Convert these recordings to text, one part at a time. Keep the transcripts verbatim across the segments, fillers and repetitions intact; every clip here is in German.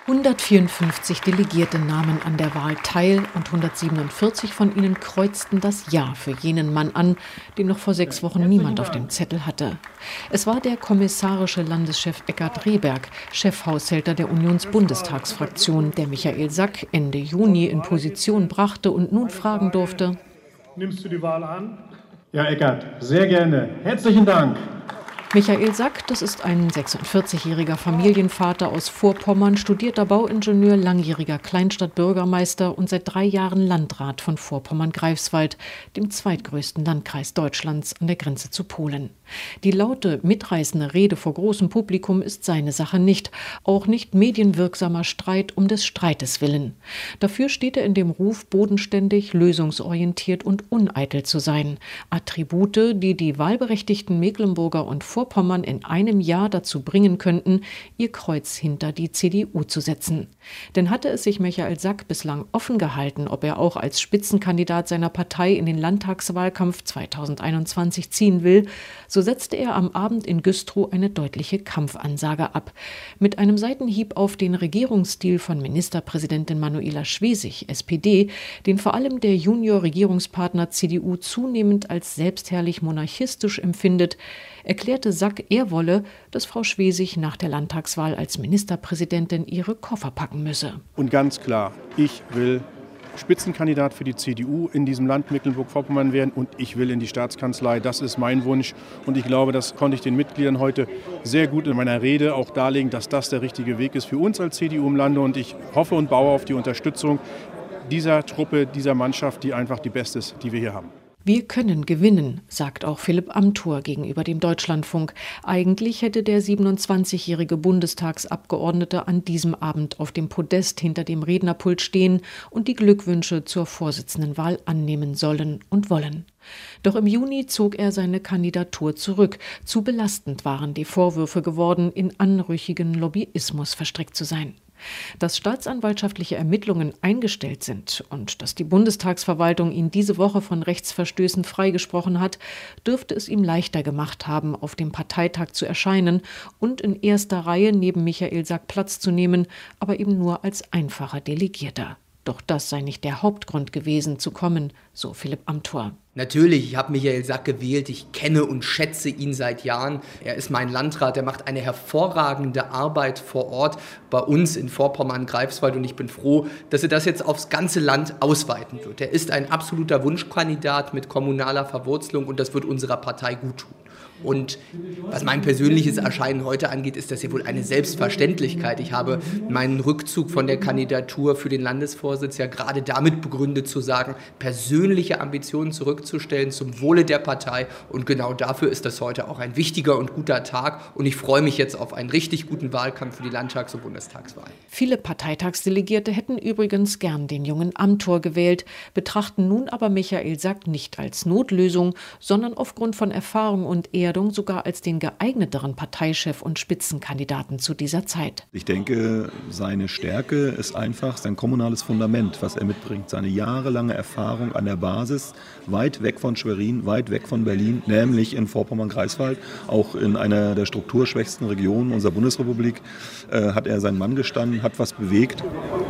hundertvierundfünfzig Delegierte nahmen an der Wahl teil und hundertsiebenundvierzig von ihnen kreuzten das Ja für jenen Mann an, den noch vor sechs Wochen niemand auf dem Zettel hatte. Es war der kommissarische Landeschef Eckart Rehberg, Chefhaushälter der Unionsbundestagsfraktion, der Michael Sack Ende Juni in Position brachte und nun fragen durfte: Nimmst du die Wahl an? Ja, Eckart, sehr gerne. Herzlichen Dank. Michael Sack, das ist ein sechsundvierzigjähriger Familienvater aus Vorpommern, studierter Bauingenieur, langjähriger Kleinstadtbürgermeister und seit drei Jahren Landrat von Vorpommern-Greifswald, dem zweitgrößten Landkreis Deutschlands an der Grenze zu Polen. Die laute, mitreißende Rede vor großem Publikum ist seine Sache nicht, auch nicht medienwirksamer Streit um des Streites willen. Dafür steht er in dem Ruf, bodenständig, lösungsorientiert und uneitel zu sein. Attribute, die die wahlberechtigten Mecklenburger und Vorpommern in einem Jahr dazu bringen könnten, ihr Kreuz hinter die C D U zu setzen. Denn hatte es sich Michael Sack bislang offen gehalten, ob er auch als Spitzenkandidat seiner Partei in den Landtagswahlkampf zweitausendeinundzwanzig ziehen will, so setzte er am Abend in Güstrow eine deutliche Kampfansage ab. Mit einem Seitenhieb auf den Regierungsstil von Ministerpräsidentin Manuela Schwesig, S P D, den vor allem der Junior-Regierungspartner C D U zunehmend als selbstherrlich monarchistisch empfindet, erklärte Sack, er wolle, dass Frau Schwesig nach der Landtagswahl als Ministerpräsidentin ihre Koffer packen müsse. Und ganz klar, ich will Spitzenkandidat für die C D U in diesem Land Mecklenburg-Vorpommern werden und ich will in die Staatskanzlei. Das ist mein Wunsch und ich glaube, das konnte ich den Mitgliedern heute sehr gut in meiner Rede auch darlegen, dass das der richtige Weg ist für uns als C D U im Lande und ich hoffe und baue auf die Unterstützung dieser Truppe, dieser Mannschaft, die einfach die beste ist, die wir hier haben. Wir können gewinnen, sagt auch Philipp Amthor gegenüber dem Deutschlandfunk. Eigentlich hätte der siebenundzwanzigjährige Bundestagsabgeordnete an diesem Abend auf dem Podest hinter dem Rednerpult stehen und die Glückwünsche zur Vorsitzendenwahl annehmen sollen und wollen. Doch im Juni zog er seine Kandidatur zurück. Zu belastend waren die Vorwürfe geworden, in anrüchigen Lobbyismus verstrickt zu sein. Dass staatsanwaltschaftliche Ermittlungen eingestellt sind und dass die Bundestagsverwaltung ihn diese Woche von Rechtsverstößen freigesprochen hat, dürfte es ihm leichter gemacht haben, auf dem Parteitag zu erscheinen und in erster Reihe neben Michael Sack Platz zu nehmen, aber eben nur als einfacher Delegierter. Doch das sei nicht der Hauptgrund gewesen, zu kommen, so Philipp Amthor. Natürlich, ich habe Michael Sack gewählt, ich kenne und schätze ihn seit Jahren. Er ist mein Landrat, er macht eine hervorragende Arbeit vor Ort bei uns in Vorpommern-Greifswald und ich bin froh, dass er das jetzt aufs ganze Land ausweiten wird. Er ist ein absoluter Wunschkandidat mit kommunaler Verwurzelung und das wird unserer Partei gut tun. Und was mein persönliches Erscheinen heute angeht, ist das ja wohl eine Selbstverständlichkeit. Ich habe meinen Rückzug von der Kandidatur für den Landesvorsitz ja gerade damit begründet zu sagen, persönliche Ambitionen zurückzustellen zum Wohle der Partei. Und genau dafür ist das heute auch ein wichtiger und guter Tag. Und ich freue mich jetzt auf einen richtig guten Wahlkampf für die Landtags- und Bundestagswahl. Viele Parteitagsdelegierte hätten übrigens gern den jungen Amthor gewählt, betrachten nun aber Michael Sack nicht als Notlösung, sondern aufgrund von Erfahrung und Erdung sogar als den geeigneteren Parteichef und Spitzenkandidaten zu dieser Zeit. Ich denke, seine Stärke ist einfach sein kommunales Fundament, was er mitbringt. Seine jahrelange Erfahrung an der Basis, weit weg von Schwerin, weit weg von Berlin, nämlich in Vorpommern-Greifswald, auch in einer der strukturschwächsten Regionen unserer Bundesrepublik, äh, hat er seinen Mann gestanden, hat was bewegt.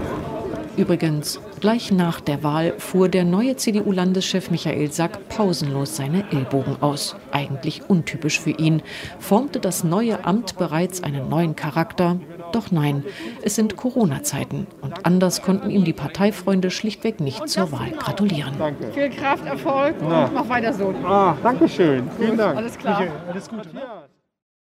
Übrigens, gleich nach der Wahl fuhr der neue C D U-Landeschef Michael Sack pausenlos seine Ellbogen aus. Eigentlich untypisch für ihn. Formte das neue Amt bereits einen neuen Charakter? Doch nein, es sind Corona-Zeiten. Und anders konnten ihm die Parteifreunde schlichtweg nicht zur Wahl gratulieren. Danke. Viel Kraft, Erfolg und mach weiter so. Ah, danke schön. Vielen Dank. Alles klar. Alles Gute.